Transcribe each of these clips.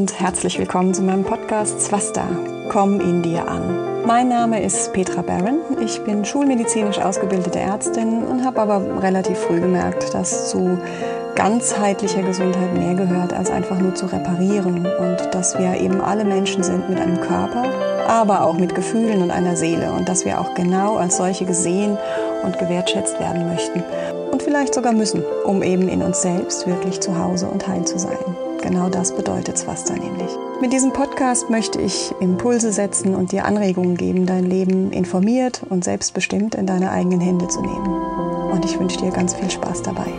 und herzlich willkommen zu meinem Podcast Swasta, komm in dir an. Mein Name ist Petra Barron, ich bin schulmedizinisch ausgebildete Ärztin und habe aber relativ früh gemerkt, dass zu ganzheitlicher Gesundheit mehr gehört, als einfach nur zu reparieren und dass wir eben alle Menschen sind mit einem Körper, aber auch mit Gefühlen und einer Seele und dass wir auch genau als solche gesehen und gewertschätzt werden möchten und vielleicht sogar müssen, um eben in uns selbst wirklich zu Hause und heil zu sein. Genau das bedeutet Swasta nämlich. Mit diesem Podcast möchte ich Impulse setzen und dir Anregungen geben, dein Leben informiert und selbstbestimmt in deine eigenen Hände zu nehmen. Und ich wünsche dir ganz viel Spaß dabei.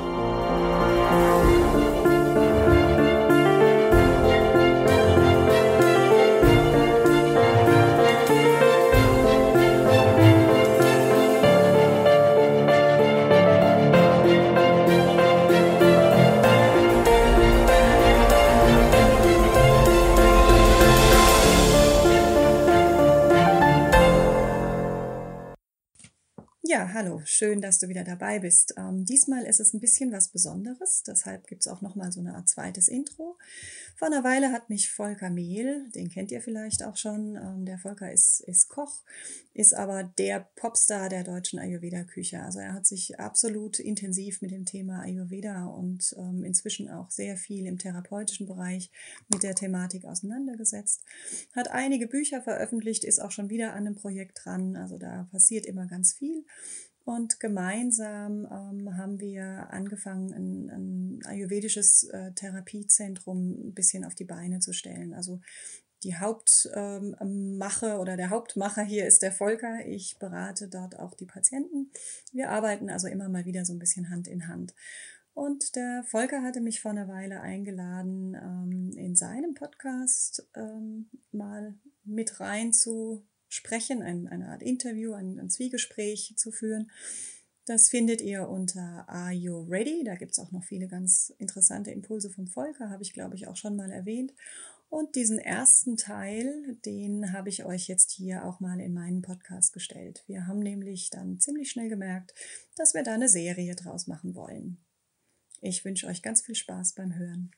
Ja, hallo, schön, dass du wieder dabei bist. Diesmal ist es ein bisschen was Besonderes, deshalb gibt es auch nochmal so eine Art zweites Intro. Vor einer Weile hat mich Volker Mehl, den kennt ihr vielleicht auch schon, der Volker ist Koch, ist aber der Popstar der deutschen Ayurveda-Küche. Also er hat sich absolut intensiv mit dem Thema Ayurveda und inzwischen auch sehr viel im therapeutischen Bereich mit der Thematik auseinandergesetzt, hat einige Bücher veröffentlicht, ist auch schon wieder an einem Projekt dran, also da passiert immer ganz viel. Und gemeinsam haben wir angefangen, ein ayurvedisches Therapiezentrum ein bisschen auf die Beine zu stellen. Also die Hauptmache oder der Hauptmacher hier ist der Volker. Ich berate dort auch die Patienten. Wir arbeiten also immer mal wieder so ein bisschen Hand in Hand. Und der Volker hatte mich vor einer Weile eingeladen, in seinem Podcast mal mit rein zu sprechen, eine Art Interview, ein Zwiegespräch zu führen. Das findet ihr unter Are You Ready? Da gibt es auch noch viele ganz interessante Impulse vom Volker, habe ich glaube ich auch schon mal erwähnt. Und diesen ersten Teil, den habe ich euch jetzt hier auch mal in meinen Podcast gestellt. Wir haben nämlich dann ziemlich schnell gemerkt, dass wir da eine Serie draus machen wollen. Ich wünsche euch ganz viel Spaß beim Hören.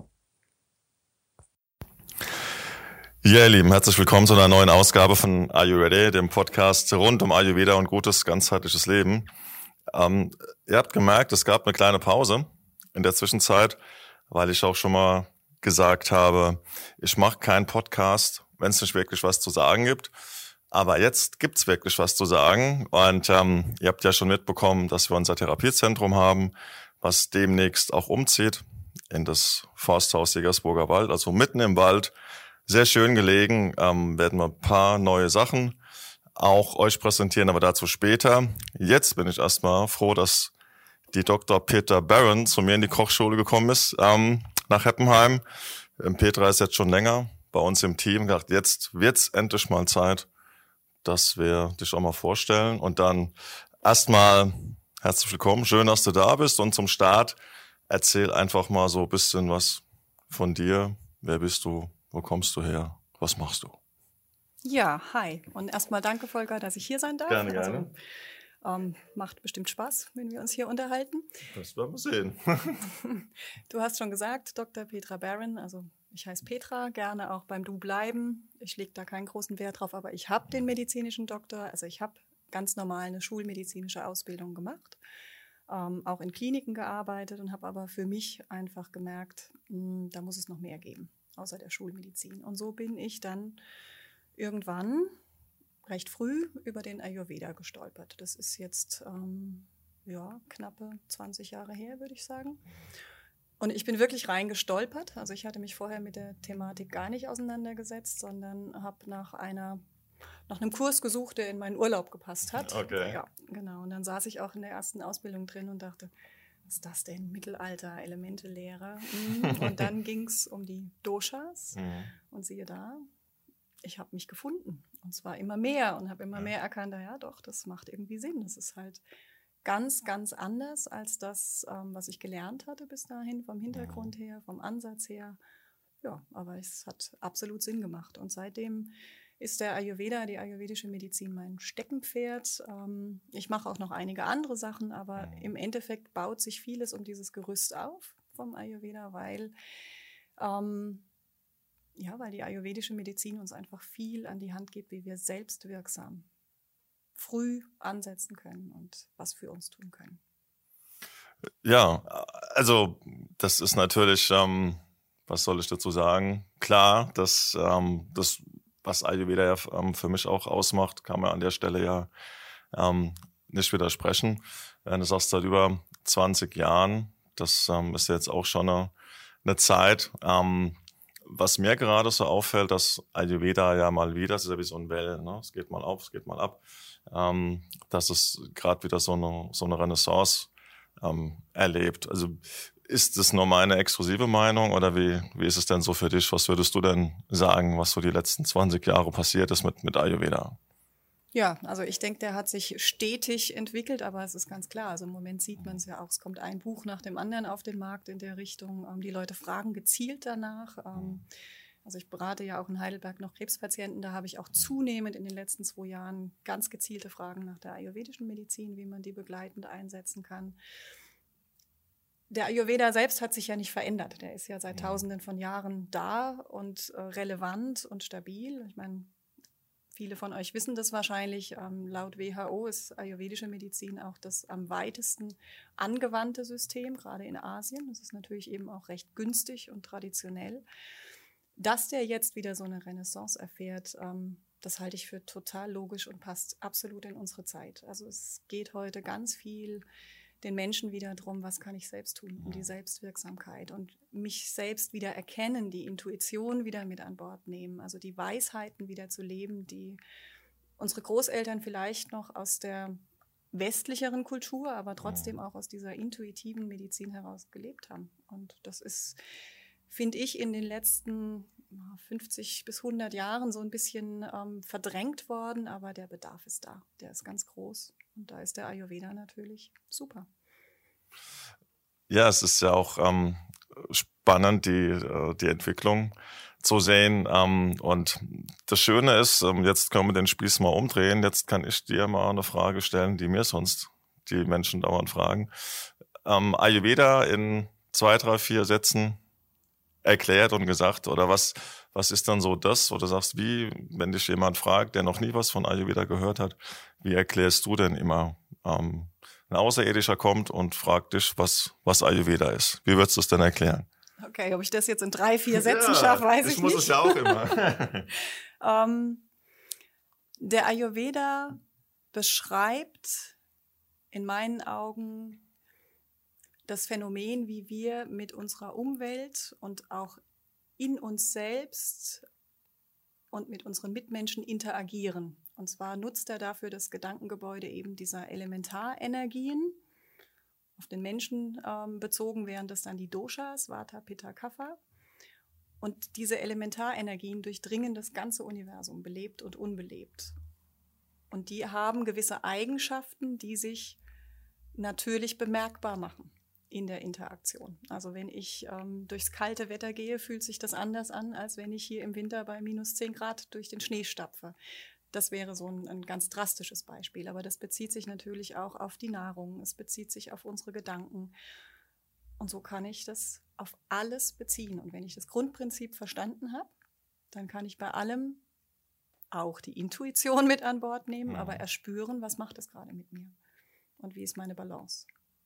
Ja, ihr Lieben, herzlich willkommen zu einer neuen Ausgabe von Are You Ready, dem Podcast rund um Ayurveda und gutes, ganzheitliches Leben. Ihr habt gemerkt, es gab eine kleine Pause in der Zwischenzeit, weil ich auch schon mal gesagt habe, ich mache keinen Podcast, wenn es nicht wirklich was zu sagen gibt. Aber jetzt gibt's wirklich was zu sagen. Und ihr habt ja schon mitbekommen, dass wir unser Therapiezentrum haben, was demnächst auch umzieht in das Forsthaus Jägersburger Wald, also mitten im Wald. Sehr schön gelegen, werden wir ein paar neue Sachen auch euch präsentieren, aber dazu später. Jetzt bin ich erstmal froh, dass die Dr. Petra Barron zu mir in die Kochschule gekommen ist, nach Heppenheim. Petra ist jetzt schon länger bei uns im Team. Gedacht, jetzt wird's endlich mal Zeit, dass wir dich auch mal vorstellen. Und dann erstmal herzlich willkommen, schön, dass du da bist. Und zum Start erzähl einfach mal so ein bisschen was von dir. Wer bist du? Wo kommst du her? Was machst du? Ja, hi. Und erstmal danke, Volker, dass ich hier sein darf. Gerne. Macht bestimmt Spaß, wenn wir uns hier unterhalten. Das werden wir sehen. Du hast schon gesagt, Dr. Petra Barron, also ich heiße Petra, gerne auch beim Du bleiben. Ich lege da keinen großen Wert drauf, aber ich habe den medizinischen Doktor, also ich habe ganz normal eine schulmedizinische Ausbildung gemacht, auch in Kliniken gearbeitet und habe aber für mich einfach gemerkt, da muss es noch mehr geben, außer der Schulmedizin. Und so bin ich dann irgendwann recht früh über den Ayurveda gestolpert. Das ist jetzt knappe 20 Jahre her, würde ich sagen. Und ich bin wirklich reingestolpert. Also ich hatte mich vorher mit der Thematik gar nicht auseinandergesetzt, sondern habe nach einem Kurs gesucht, der in meinen Urlaub gepasst hat. Okay. Ja, genau. Und dann saß ich auch in der ersten Ausbildung drin und dachte, was ist das denn? Mittelalter, Elementelehre. Und dann ging es um die Doshas. Und siehe da, ich habe mich gefunden. Und zwar immer mehr und habe immer mehr erkannt, ja doch, das macht irgendwie Sinn. Das ist halt ganz, ganz anders als das, was ich gelernt hatte bis dahin, vom Hintergrund her, vom Ansatz her. Ja, aber es hat absolut Sinn gemacht. Und seitdem ist der Ayurveda, die ayurvedische Medizin, mein Steckenpferd. Ich mache auch noch einige andere Sachen, aber im Endeffekt baut sich vieles um dieses Gerüst auf vom Ayurveda, weil Ja, weil die ayurvedische Medizin uns einfach viel an die Hand gibt, wie wir selbstwirksam früh ansetzen können und was für uns tun können. Ja, also das ist natürlich, was soll ich dazu sagen? Klar, das, was Ayurveda ja für mich auch ausmacht, kann man an der Stelle ja nicht widersprechen. Du sagst seit über 20 Jahren, das ist jetzt auch schon eine Zeit. Was mir gerade so auffällt, dass Ayurveda ja mal wieder, das ist ja wie so ein Wellen, ne? Es geht mal auf, es geht mal ab, dass es gerade wieder so eine Renaissance erlebt. Also ist das nur meine exklusive Meinung oder wie ist es denn so für dich? Was würdest du denn sagen, was so die letzten 20 Jahre passiert ist mit Ayurveda? Ja, also ich denke, der hat sich stetig entwickelt, aber es ist ganz klar, also im Moment sieht man es ja auch, es kommt ein Buch nach dem anderen auf den Markt in der Richtung. Die Leute fragen gezielt danach. Also ich berate ja auch in Heidelberg noch Krebspatienten, da habe ich auch zunehmend in den letzten 2 Jahren ganz gezielte Fragen nach der ayurvedischen Medizin, wie man die begleitend einsetzen kann. Der Ayurveda selbst hat sich ja nicht verändert. Der ist ja seit Tausenden von Jahren da und relevant und stabil. Ich meine, viele von euch wissen das wahrscheinlich. Laut WHO ist ayurvedische Medizin auch das am weitesten angewandte System, gerade in Asien. Das ist natürlich eben auch recht günstig und traditionell. Dass der jetzt wieder so eine Renaissance erfährt, das halte ich für total logisch und passt absolut in unsere Zeit. Also es geht heute ganz viel den Menschen wieder darum, was kann ich selbst tun, um die Selbstwirksamkeit und mich selbst wieder erkennen, die Intuition wieder mit an Bord nehmen, also die Weisheiten wieder zu leben, die unsere Großeltern vielleicht noch aus der westlicheren Kultur, aber trotzdem auch aus dieser intuitiven Medizin heraus gelebt haben. Und das ist, finde ich, in den letzten 50 bis 100 Jahren so ein bisschen verdrängt worden, aber der Bedarf ist da, der ist ganz groß. Und da ist der Ayurveda natürlich super. Ja, es ist ja auch spannend, die Entwicklung zu sehen. Und das Schöne ist, jetzt können wir den Spieß mal umdrehen. Jetzt kann ich dir mal eine Frage stellen, die mir sonst die Menschen dauernd fragen. Ayurveda in 2, 3, 4 Sätzen erklärt und gesagt, oder was ist dann so das, wo du sagst, wie, wenn dich jemand fragt, der noch nie was von Ayurveda gehört hat, wie erklärst du denn immer, ein Außerirdischer kommt und fragt dich, was Ayurveda ist? Wie würdest du es denn erklären? Okay, ob ich das jetzt in 3, 4 Sätzen schaffe, weiß ich nicht. Ich muss es ja auch immer. Der Ayurveda beschreibt in meinen Augen das Phänomen, wie wir mit unserer Umwelt und auch in uns selbst und mit unseren Mitmenschen interagieren. Und zwar nutzt er dafür das Gedankengebäude eben dieser Elementarenergien, auf den Menschen bezogen wären das dann die Doshas, Vata, Pitta, Kapha. Und diese Elementarenergien durchdringen das ganze Universum, belebt und unbelebt. Und die haben gewisse Eigenschaften, die sich natürlich bemerkbar machen in der Interaktion. Also wenn ich durchs kalte Wetter gehe, fühlt sich das anders an, als wenn ich hier im Winter bei minus 10 Grad durch den Schnee stapfe. Das wäre so ein ganz drastisches Beispiel, aber das bezieht sich natürlich auch auf die Nahrung, es bezieht sich auf unsere Gedanken. Und so kann ich das auf alles beziehen. Und wenn ich das Grundprinzip verstanden habe, dann kann ich bei allem auch die Intuition mit an Bord nehmen, aber erspüren, was macht es gerade mit mir und wie ist meine Balance.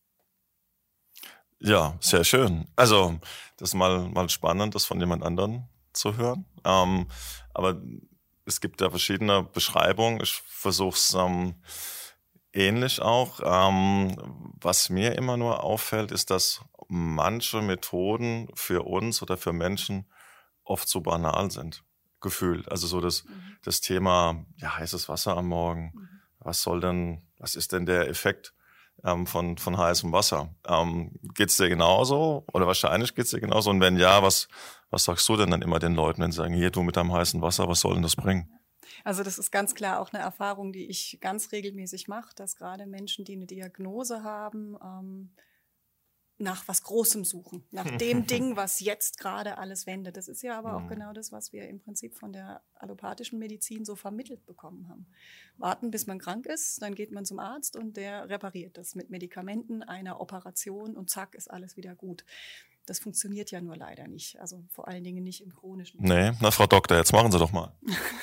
Ja, sehr schön. Also das ist mal spannend, das von jemand anderem zu hören. Aber es gibt ja verschiedene Beschreibungen. Ich versuche es ähnlich auch. Was mir immer nur auffällt, ist, dass manche Methoden für uns oder für Menschen oft so banal sind, gefühlt. Also so das Thema, ja, heißes Wasser am Morgen. Was ist denn der Effekt von heißem Wasser? Geht's dir genauso? Oder wahrscheinlich geht's dir genauso. Und wenn ja, was sagst du denn dann immer den Leuten, wenn sie sagen, hier, du mit deinem heißen Wasser, was soll denn das bringen? Also das ist ganz klar auch eine Erfahrung, die ich ganz regelmäßig mache, dass gerade Menschen, die eine Diagnose haben, nach was Großem suchen, nach dem Ding, was jetzt gerade alles wendet. Das ist ja aber auch genau das, was wir im Prinzip von der allopathischen Medizin so vermittelt bekommen haben. Warten, bis man krank ist, dann geht man zum Arzt und der repariert das mit Medikamenten, einer Operation und zack, ist alles wieder gut. Das funktioniert ja nur leider nicht. Also vor allen Dingen nicht im chronischen. Nee, na Frau Doktor, jetzt machen Sie doch mal.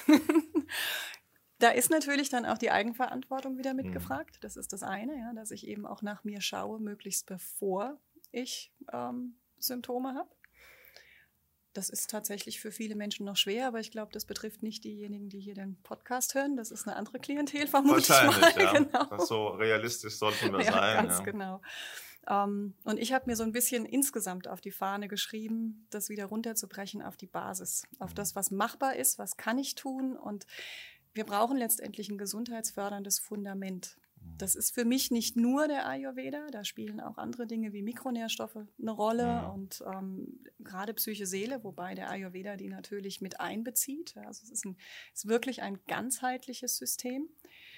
Da ist natürlich dann auch die Eigenverantwortung wieder mitgefragt. Das ist das eine, ja, dass ich eben auch nach mir schaue, möglichst bevor ich Symptome habe. Das ist tatsächlich für viele Menschen noch schwer, aber ich glaube, das betrifft nicht diejenigen, die hier den Podcast hören. Das ist eine andere Klientel, vermutlich. Wahrscheinlich, mal. Ja. Genau. Das so realistisch sollten wir Ja, sein. ganz genau. Und ich habe mir so ein bisschen insgesamt auf die Fahne geschrieben, das wieder runterzubrechen auf die Basis, auf das, was machbar ist, was kann ich tun. Und wir brauchen letztendlich ein gesundheitsförderndes Fundament. Das ist für mich nicht nur der Ayurveda, da spielen auch andere Dinge wie Mikronährstoffe eine Rolle und gerade Psyche, Seele, wobei der Ayurveda die natürlich mit einbezieht. Also es ist wirklich ein ganzheitliches System,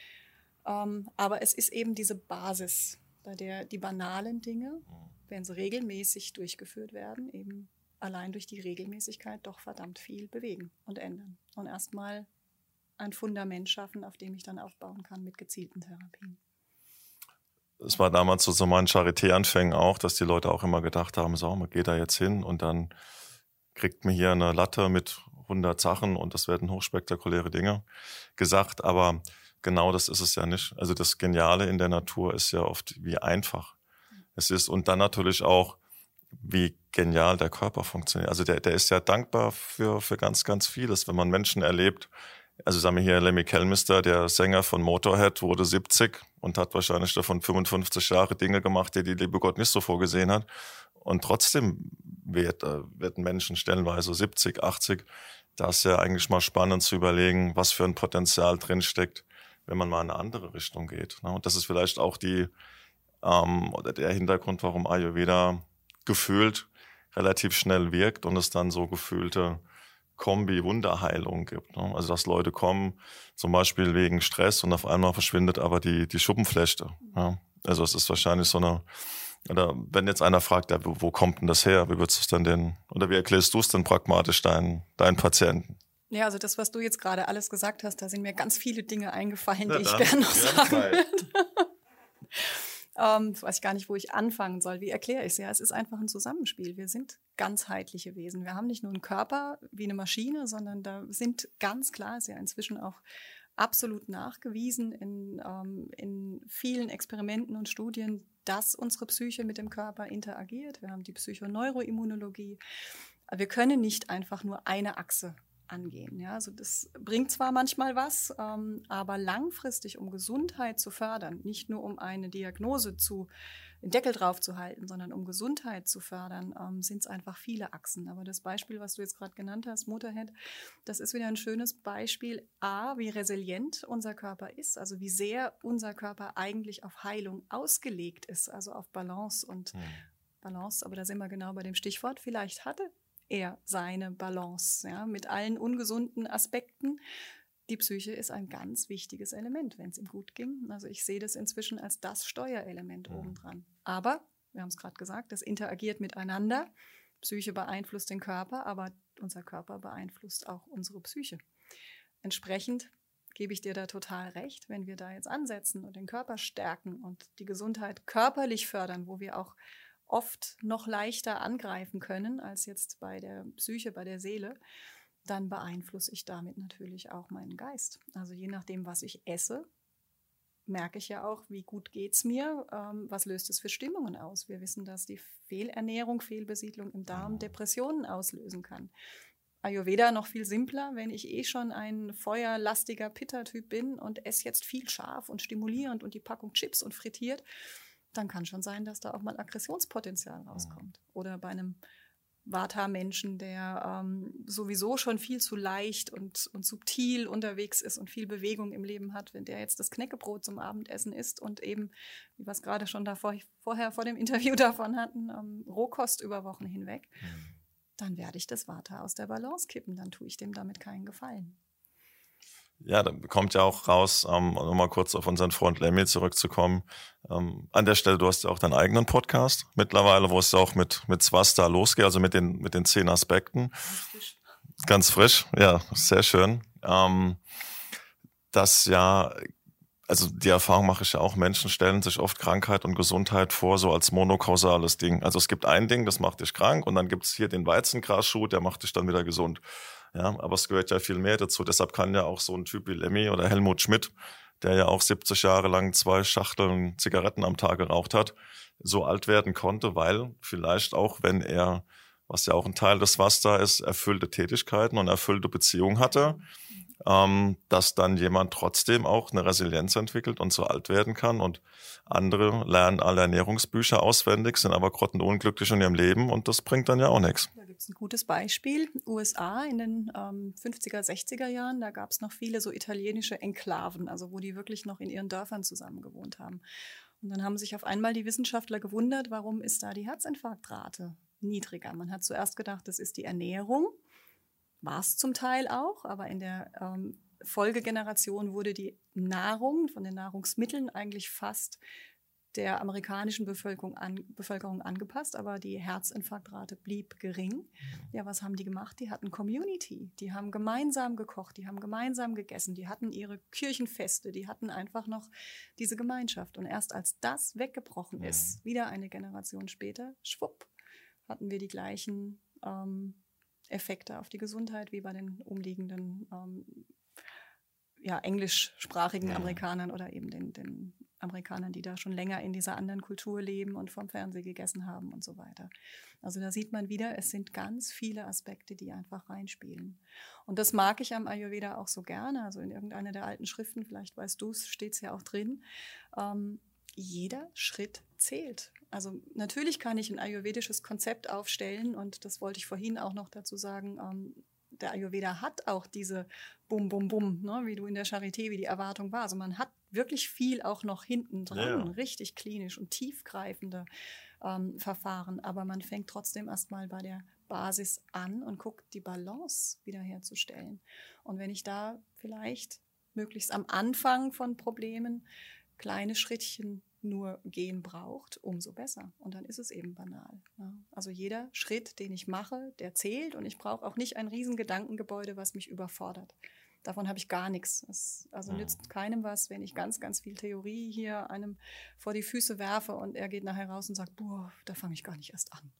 aber es ist eben diese Basis, bei der die banalen Dinge, wenn sie regelmäßig durchgeführt werden, eben allein durch die Regelmäßigkeit doch verdammt viel bewegen und ändern und erstmal ein Fundament schaffen, auf dem ich dann aufbauen kann mit gezielten Therapien. Es war damals so meinen Charité-Anfängen auch, dass die Leute auch immer gedacht haben, so, man geht da jetzt hin und dann kriegt man hier eine Latte mit 100 Sachen und das werden hochspektakuläre Dinge gesagt, aber genau das ist es ja nicht. Also das Geniale in der Natur ist ja oft, wie einfach es ist und dann natürlich auch, wie genial der Körper funktioniert. Also der ist ja dankbar für ganz, ganz vieles, wenn man Menschen erlebt. Also sagen wir hier Lemmy Kilmister, der Sänger von Motorhead, wurde 70 und hat wahrscheinlich davon 55 Jahre Dinge gemacht, die liebe Gott nicht so vorgesehen hat. Und trotzdem werden Menschen stellenweise 70, 80. Da ist ja eigentlich mal spannend zu überlegen, was für ein Potenzial drinsteckt, wenn man mal in eine andere Richtung geht. Und das ist vielleicht auch oder der Hintergrund, warum Ayurveda gefühlt relativ schnell wirkt und es dann so gefühlte Kombi-Wunderheilung gibt. Ne? Also dass Leute kommen, zum Beispiel wegen Stress und auf einmal verschwindet aber die Schuppenflechte. Ja? Also es ist wahrscheinlich so eine, oder wenn jetzt einer fragt, ja, wo kommt denn das her? Wie würdest du es denn oder wie erklärst du es denn pragmatisch deinen Patienten? Ja, also das, was du jetzt gerade alles gesagt hast, da sind mir ganz viele Dinge eingefallen, die ich gerne noch sagen würde. Weiß ich gar nicht, wo ich anfangen soll. Wie erkläre ich es? Ja, es ist einfach ein Zusammenspiel. Wir sind ganzheitliche Wesen. Wir haben nicht nur einen Körper wie eine Maschine, sondern da sind ganz klar, ist ja inzwischen auch absolut nachgewiesen in vielen Experimenten und Studien, dass unsere Psyche mit dem Körper interagiert. Wir haben die Psychoneuroimmunologie. Wir können nicht einfach nur eine Achse angehen. Ja, also das bringt zwar manchmal was, aber langfristig, um Gesundheit zu fördern, nicht nur um eine Diagnose den Deckel drauf zu halten, sondern um Gesundheit zu fördern, sind es einfach viele Achsen. Aber das Beispiel, was du jetzt gerade genannt hast, Motorhead, das ist wieder ein schönes Beispiel, wie resilient unser Körper ist, also wie sehr unser Körper eigentlich auf Heilung ausgelegt ist, also auf Balance und Balance, aber da sind wir genau bei dem Stichwort, vielleicht hatte er seine Balance, ja, mit allen ungesunden Aspekten. Die Psyche ist ein ganz wichtiges Element, wenn es ihm gut ging. Also ich sehe das inzwischen als das Steuerelement obendran. Aber, wir haben es gerade gesagt, das interagiert miteinander. Psyche beeinflusst den Körper, aber unser Körper beeinflusst auch unsere Psyche. Entsprechend gebe ich dir da total recht, wenn wir da jetzt ansetzen und den Körper stärken und die Gesundheit körperlich fördern, wo wir auch oft noch leichter angreifen können als jetzt bei der Psyche, bei der Seele, dann beeinflusse ich damit natürlich auch meinen Geist. Also je nachdem, was ich esse, merke ich ja auch, wie gut geht es mir, was löst es für Stimmungen aus. Wir wissen, dass die Fehlernährung, Fehlbesiedlung im Darm Depressionen auslösen kann. Ayurveda noch viel simpler, wenn ich schon ein feuerlastiger Pitta-Typ bin und esse jetzt viel scharf und stimulierend und die Packung Chips und frittiert, dann kann schon sein, dass da auch mal Aggressionspotenzial rauskommt. Oder bei einem Vata-Menschen, der sowieso schon viel zu leicht und subtil unterwegs ist und viel Bewegung im Leben hat, wenn der jetzt das Knäckebrot zum Abendessen isst und eben, wie wir es gerade schon vorher vor dem Interview davon hatten, Rohkost über Wochen hinweg, dann werde ich das Vata aus der Balance kippen, dann tue ich dem damit keinen Gefallen. Ja, da kommt ja auch raus, um mal kurz auf unseren Freund Lemmy zurückzukommen. An der Stelle, du hast ja auch deinen eigenen Podcast mittlerweile, wo es ja auch mit Swasta losgeht, also mit den 10 Aspekten. Ganz frisch, ja, sehr schön. Das ja also die Erfahrung mache ich ja auch, Menschen stellen sich oft Krankheit und Gesundheit vor, so als monokausales Ding. Also es gibt ein Ding, das macht dich krank und dann gibt es hier den Weizengrasschuh, der macht dich dann wieder gesund. Ja, aber es gehört ja viel mehr dazu. Deshalb kann ja auch so ein Typ wie Lemmy oder Helmut Schmidt, der ja auch 70 Jahre lang 2 Schachteln Zigaretten am Tag geraucht hat, so alt werden konnte, weil vielleicht auch, wenn er, was ja auch ein Teil des Was da ist, erfüllte Tätigkeiten und erfüllte Beziehungen hatte, dass dann jemand trotzdem auch eine Resilienz entwickelt und so alt werden kann. Und andere lernen alle Ernährungsbücher auswendig, sind aber grottenunglücklich in ihrem Leben und das bringt dann ja auch nichts. Da gibt es ein gutes Beispiel. USA in den 50er, 60er Jahren, da gab es noch viele so italienische Enklaven, also wo die wirklich noch in ihren Dörfern zusammen gewohnt haben. Und dann haben sich auf einmal die Wissenschaftler gewundert, warum ist da die Herzinfarktrate niedriger. Man hat zuerst gedacht, das ist die Ernährung. War es zum Teil auch, aber in der Folgegeneration wurde die Nahrung von den Nahrungsmitteln eigentlich fast der amerikanischen Bevölkerung angepasst, aber die Herzinfarktrate blieb gering. Ja, was haben die gemacht? Die hatten Community, die haben gemeinsam gekocht, die haben gemeinsam gegessen, die hatten ihre Kirchenfeste, die hatten einfach noch diese Gemeinschaft. Und erst als das weggebrochen ist, wieder eine Generation später, schwupp, hatten wir die gleichen Effekte auf die Gesundheit wie bei den umliegenden englischsprachigen Amerikanern oder eben den Amerikanern, die da schon länger in dieser anderen Kultur leben und vom Fernsehen gegessen haben und so weiter. Also da sieht man wieder, es sind ganz viele Aspekte, die einfach reinspielen. Und das mag ich am Ayurveda auch so gerne. Also in irgendeiner der alten Schriften, vielleicht weißt du es, steht es ja auch drin, jeder Schritt zählt. Also natürlich kann ich ein ayurvedisches Konzept aufstellen und das wollte ich vorhin auch noch dazu sagen, der Ayurveda hat auch diese Bum-Bum-Bum, ne, wie du in der Charité, wie die Erwartung war. Also man hat wirklich viel auch noch hinten dran, richtig klinisch und tiefgreifende Verfahren, aber man fängt trotzdem erstmal bei der Basis an und guckt, die Balance wiederherzustellen. Und wenn ich da vielleicht möglichst am Anfang von Problemen kleine Schrittchen nur gehen braucht, umso besser. Und dann ist es eben banal. Ja. Also jeder Schritt, den ich mache, der zählt und ich brauche auch nicht ein riesen Gedankengebäude, was mich überfordert. Davon habe ich gar nichts. Es nützt keinem was, wenn ich ganz, ganz viel Theorie hier einem vor die Füße werfe und er geht nachher raus und sagt, boah, da fange ich gar nicht erst an.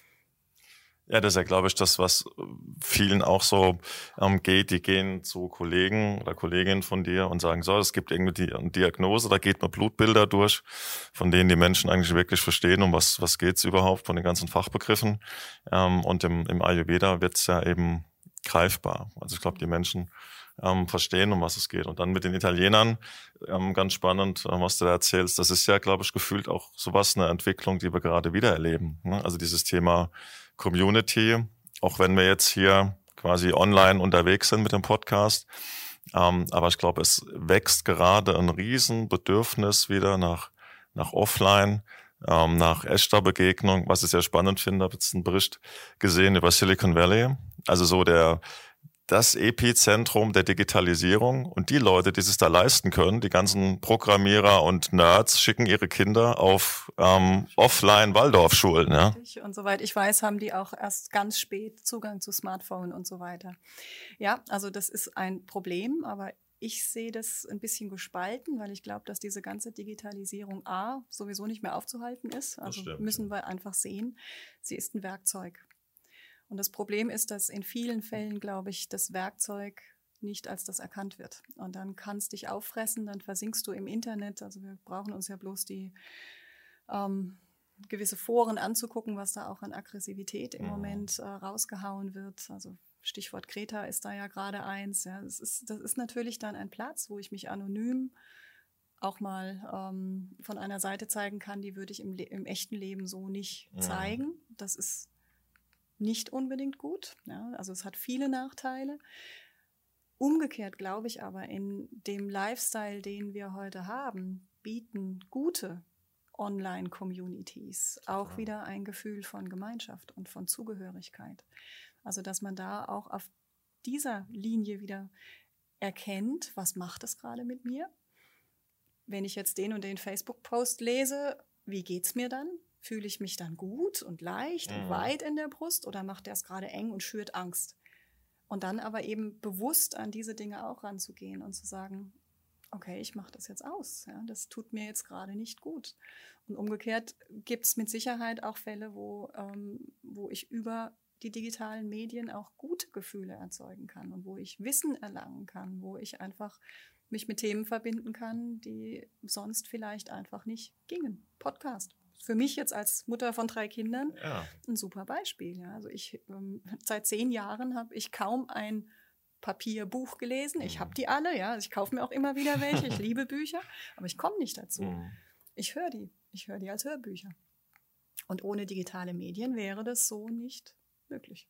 Ja, das ist ja, glaube ich, das, was vielen auch so geht. Die gehen zu Kollegen oder Kolleginnen von dir und sagen, so, es gibt irgendwie eine Diagnose, da geht man Blutbilder durch, von denen die Menschen eigentlich wirklich verstehen, um was geht's überhaupt von den ganzen Fachbegriffen. Und im Ayurveda wird's ja eben greifbar. Also ich glaube, die Menschen verstehen, um was es geht. Und dann mit den Italienern, ganz spannend, was du da erzählst, das ist ja, glaube ich, gefühlt auch sowas, eine Entwicklung, die wir gerade wieder erleben. Ne? Also dieses Thema Community, auch wenn wir jetzt hier quasi online unterwegs sind mit dem Podcast. Aber ich glaube, es wächst gerade ein Riesenbedürfnis wieder nach Offline, nach echter Begegnung. Was ich sehr spannend finde, habe jetzt einen Bericht gesehen über Silicon Valley. Also so das Epizentrum der Digitalisierung und die Leute, die es da leisten können, die ganzen Programmierer und Nerds, schicken ihre Kinder auf Offline-Waldorfschulen. Ja? Und soweit ich weiß, haben die auch erst ganz spät Zugang zu Smartphone und so weiter. Ja, also das ist ein Problem, aber ich sehe das ein bisschen gespalten, weil ich glaube, dass diese ganze Digitalisierung sowieso nicht mehr aufzuhalten ist. Also müssen wir einfach sehen, sie ist ein Werkzeug. Und das Problem ist, dass in vielen Fällen, glaube ich, das Werkzeug nicht als das erkannt wird. Und dann kann es dich auffressen, dann versinkst du im Internet. Also wir brauchen uns ja bloß die gewisse Foren anzugucken, was da auch an Aggressivität im Moment rausgehauen wird. Also Stichwort Greta ist da ja gerade eins. Ja. Das ist natürlich dann ein Platz, wo ich mich anonym auch mal von einer Seite zeigen kann, die würde ich im echten Leben so nicht zeigen. Das ist nicht unbedingt gut. Ja, also es hat viele Nachteile. Umgekehrt glaube ich aber, in dem Lifestyle, den wir heute haben, bieten gute Online-Communities auch wieder ein Gefühl von Gemeinschaft und von Zugehörigkeit. Also dass man da auch auf dieser Linie wieder erkennt, was macht es gerade mit mir? Wenn ich jetzt den und den Facebook-Post lese, wie geht's mir dann? Fühle ich mich dann gut und leicht und weit in der Brust oder macht der es gerade eng und schürt Angst? Und dann aber eben bewusst an diese Dinge auch ranzugehen und zu sagen, okay, ich mache das jetzt aus. Ja, das tut mir jetzt gerade nicht gut. Und umgekehrt gibt es mit Sicherheit auch Fälle, wo ich über die digitalen Medien auch gute Gefühle erzeugen kann und wo ich Wissen erlangen kann, wo ich einfach mich mit Themen verbinden kann, die sonst vielleicht einfach nicht gingen. Podcast. Für mich jetzt als Mutter von 3 Kindern ein super Beispiel. Ja. Also seit 10 Jahren habe ich kaum ein Papierbuch gelesen. Ich habe die alle, ja. Also ich kaufe mir auch immer wieder welche. Ich liebe Bücher, aber ich komme nicht dazu. Ich höre die. Ich höre die als Hörbücher. Und ohne digitale Medien wäre das so nicht möglich.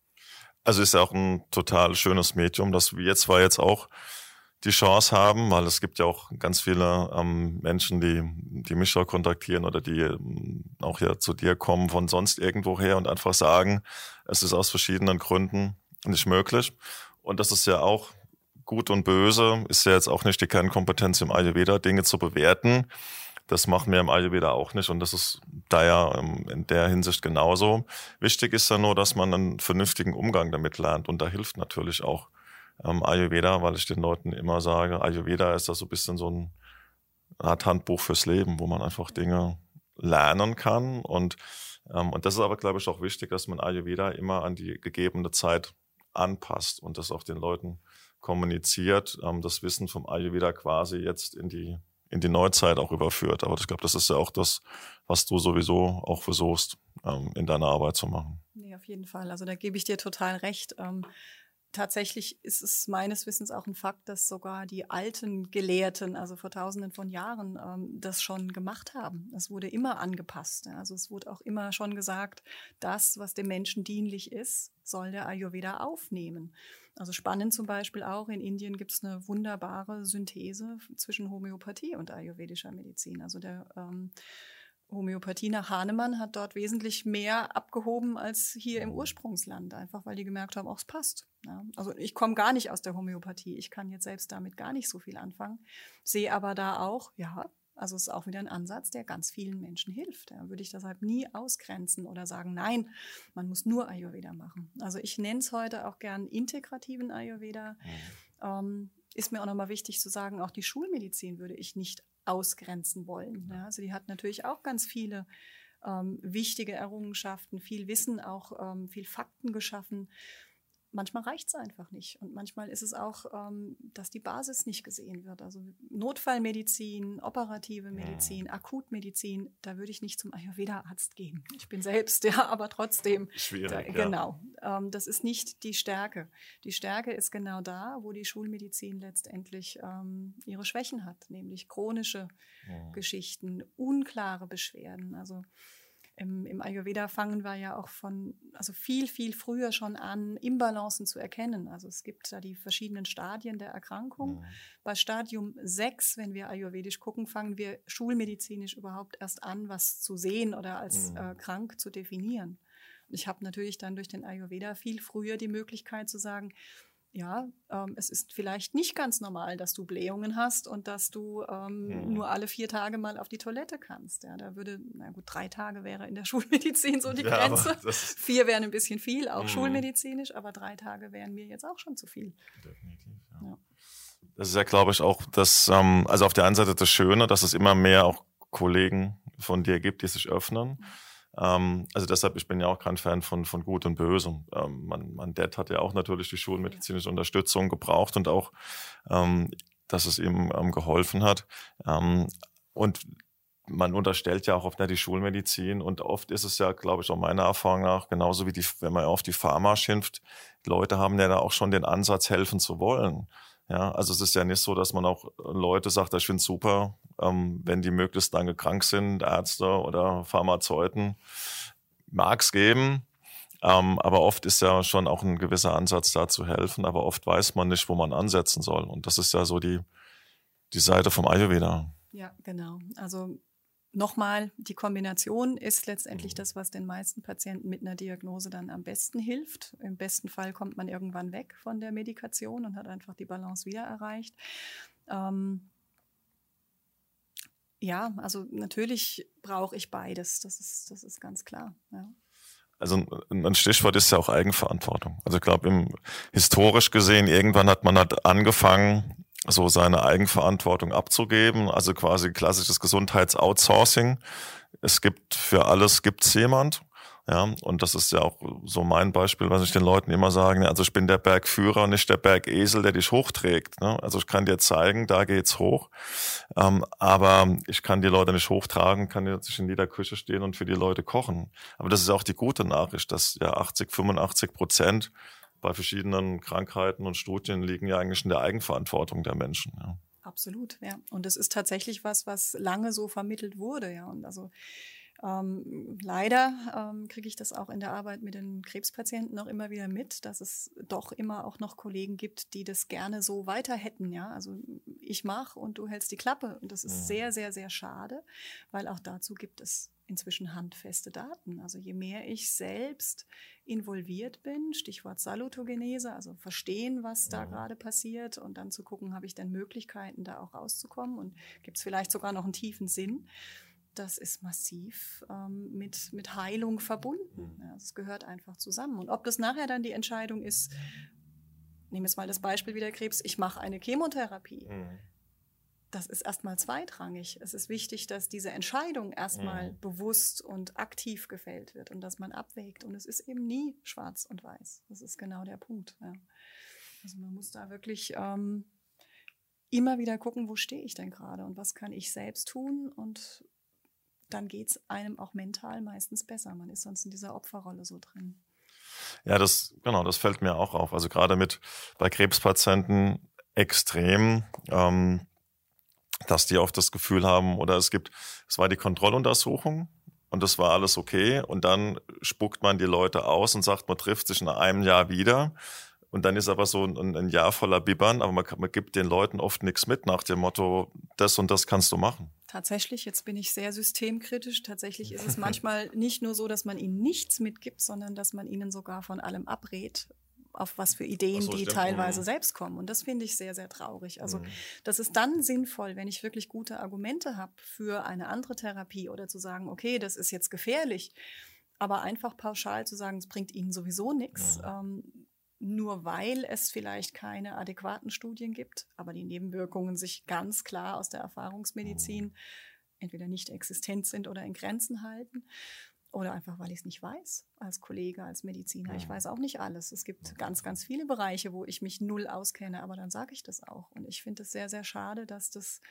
Also ist ja auch ein total schönes Medium, dass wir jetzt auch die Chance haben, weil es gibt ja auch ganz viele Menschen, die mich auch kontaktieren oder die auch hier zu dir kommen von sonst irgendwoher und einfach sagen, es ist aus verschiedenen Gründen nicht möglich. Und das ist ja auch gut und böse, ist ja jetzt auch nicht die Kernkompetenz im Ayurveda, Dinge zu bewerten. Das machen wir im Ayurveda auch nicht und das ist da ja in der Hinsicht genauso. Wichtig ist ja nur, dass man einen vernünftigen Umgang damit lernt und da hilft natürlich auch Ayurveda, weil ich den Leuten immer sage, Ayurveda ist da so ein bisschen so eine Art Handbuch fürs Leben, wo man einfach Dinge lernen kann und das ist aber, glaube ich, auch wichtig, dass man Ayurveda immer an die gegebene Zeit anpasst und das auch den Leuten kommuniziert, das Wissen vom Ayurveda quasi jetzt in die Neuzeit auch überführt. Aber ich glaube, das ist ja auch das, was du sowieso auch versuchst, in deiner Arbeit zu machen. Nee, auf jeden Fall. Also da gebe ich dir total recht. Tatsächlich ist es meines Wissens auch ein Fakt, dass sogar die alten Gelehrten, also vor Tausenden von Jahren, das schon gemacht haben. Es wurde immer angepasst. Also es wurde auch immer schon gesagt, das, was dem Menschen dienlich ist, soll der Ayurveda aufnehmen. Also spannend zum Beispiel auch, in Indien gibt es eine wunderbare Synthese zwischen Homöopathie und ayurvedischer Medizin. Also der Homöopathie nach Hahnemann hat dort wesentlich mehr abgehoben als hier im Ursprungsland, einfach weil die gemerkt haben, es passt. Ja, also ich komme gar nicht aus der Homöopathie, ich kann jetzt selbst damit gar nicht so viel anfangen, sehe aber da auch, also es ist auch wieder ein Ansatz, der ganz vielen Menschen hilft. Da würde ich deshalb nie ausgrenzen oder sagen, nein, man muss nur Ayurveda machen. Also ich nenne es heute auch gern integrativen Ayurveda. Ist mir auch nochmal wichtig zu sagen, auch die Schulmedizin würde ich nicht ausgrenzen wollen. Ja, also die hat natürlich auch ganz viele wichtige Errungenschaften, viel Wissen, auch viel Fakten geschaffen. Manchmal reicht es einfach nicht. Und manchmal ist es auch, dass die Basis nicht gesehen wird. Also Notfallmedizin, operative Medizin, Akutmedizin, da würde ich nicht zum Ayurveda-Arzt gehen. Ich bin selbst, aber trotzdem. Schwierig, genau. Das ist nicht die Stärke. Die Stärke ist genau da, wo die Schulmedizin letztendlich ihre Schwächen hat, nämlich chronische Geschichten, unklare Beschwerden. Also im Ayurveda fangen wir ja auch viel, viel früher schon an, Imbalancen zu erkennen. Also es gibt da die verschiedenen Stadien der Erkrankung. Bei Stadium 6, wenn wir ayurvedisch gucken, fangen wir schulmedizinisch überhaupt erst an, was zu sehen oder als krank zu definieren. Und ich habe natürlich dann durch den Ayurveda viel früher die Möglichkeit zu sagen, es ist vielleicht nicht ganz normal, dass du Blähungen hast und dass du nur alle 4 Tage mal auf die Toilette kannst. Ja, da würde, 3 Tage wäre in der Schulmedizin so die Grenze. 4 wären ein bisschen viel, auch schulmedizinisch, aber 3 Tage wären mir jetzt auch schon zu viel. Definitiv, ja. Das ist ja, glaube ich, auch das, also auf der einen Seite das Schöne, dass es immer mehr auch Kollegen von dir gibt, die sich öffnen. Also deshalb, ich bin ja auch kein Fan von Gut und Böse. Mein Dad hat ja auch natürlich die schulmedizinische Unterstützung gebraucht und auch, dass es ihm geholfen hat. Und man unterstellt ja auch oft die Schulmedizin und oft ist es ja, glaube ich, auch meiner Erfahrung nach, genauso wie wenn man auf die Pharma schimpft, Leute haben ja da auch schon den Ansatz, helfen zu wollen. Ja, also es ist ja nicht so, dass man auch Leute sagt, ich finde es super, wenn die möglichst lange krank sind, Ärzte oder Pharmazeuten, mag es geben, aber oft ist ja schon auch ein gewisser Ansatz da zu helfen, aber oft weiß man nicht, wo man ansetzen soll und das ist ja so die Seite vom Ayurveda. Ja, genau. Also nochmal, die Kombination ist letztendlich das, was den meisten Patienten mit einer Diagnose dann am besten hilft. Im besten Fall kommt man irgendwann weg von der Medikation und hat einfach die Balance wieder erreicht. Also natürlich brauche ich beides, das ist ganz klar. Ja. Also ein Stichwort ist ja auch Eigenverantwortung. Also ich glaube, historisch gesehen, irgendwann hat man angefangen, so seine Eigenverantwortung abzugeben, also quasi klassisches Gesundheitsoutsourcing. Es gibt für alles gibt's jemand. Ja, und das ist ja auch so mein Beispiel, was ich den Leuten immer sage. Also ich bin der Bergführer, nicht der Bergesel, der dich hochträgt. Ne? Also ich kann dir zeigen, da geht's hoch. Aber ich kann die Leute nicht hochtragen, kann jetzt in jeder Küche stehen und für die Leute kochen. Aber das ist auch die gute Nachricht, dass ja 85% bei verschiedenen Krankheiten und Studien liegen ja eigentlich in der Eigenverantwortung der Menschen. Ja. Absolut, ja. Und das ist tatsächlich was lange so vermittelt wurde, ja. Und also leider kriege ich das auch in der Arbeit mit den Krebspatienten noch immer wieder mit, dass es doch immer auch noch Kollegen gibt, die das gerne so weiter hätten. Ja? Also ich mache und du hältst die Klappe. Und das ist sehr, sehr, sehr schade, weil auch dazu gibt es inzwischen handfeste Daten. Also je mehr ich selbst involviert bin, Stichwort Salutogenese, also verstehen, was da gerade passiert und dann zu gucken, habe ich denn Möglichkeiten, da auch rauszukommen und gibt es vielleicht sogar noch einen tiefen Sinn. Das ist massiv mit Heilung verbunden. Ja, das gehört einfach zusammen. Und ob das nachher dann die Entscheidung ist, nehmen wir jetzt mal das Beispiel wieder Krebs, ich mache eine Chemotherapie. Das ist erstmal zweitrangig. Es ist wichtig, dass diese Entscheidung erstmal bewusst und aktiv gefällt wird und dass man abwägt. Und es ist eben nie schwarz und weiß. Das ist genau der Punkt. Ja. Also man muss da wirklich immer wieder gucken, wo stehe ich denn gerade und was kann ich selbst tun, und dann geht es einem auch mental meistens besser. Man ist sonst in dieser Opferrolle so drin. Ja, das fällt mir auch auf. Also gerade bei Krebspatienten extrem, dass die oft das Gefühl haben, oder es war die Kontrolluntersuchung und das war alles okay, und dann spuckt man die Leute aus und sagt, man trifft sich in einem Jahr wieder. Und dann ist aber so ein Jahr voller Bibbern, aber man gibt den Leuten oft nichts mit nach dem Motto, das und das kannst du machen. Tatsächlich, jetzt bin ich sehr systemkritisch, tatsächlich ist es manchmal nicht nur so, dass man ihnen nichts mitgibt, sondern dass man ihnen sogar von allem abrät, auf was für Ideen die teilweise selbst kommen. Und das finde ich sehr, sehr traurig. Also das ist dann sinnvoll, wenn ich wirklich gute Argumente habe für eine andere Therapie oder zu sagen, okay, das ist jetzt gefährlich, aber einfach pauschal zu sagen, es bringt ihnen sowieso nichts, nur weil es vielleicht keine adäquaten Studien gibt, aber die Nebenwirkungen sich ganz klar aus der Erfahrungsmedizin entweder nicht existent sind oder in Grenzen halten. Oder einfach, weil ich es nicht weiß als Kollege, als Mediziner. Ich weiß auch nicht alles. Es gibt ganz, ganz viele Bereiche, wo ich mich null auskenne, aber dann sage ich das auch. Und ich finde es sehr, sehr schade, dass das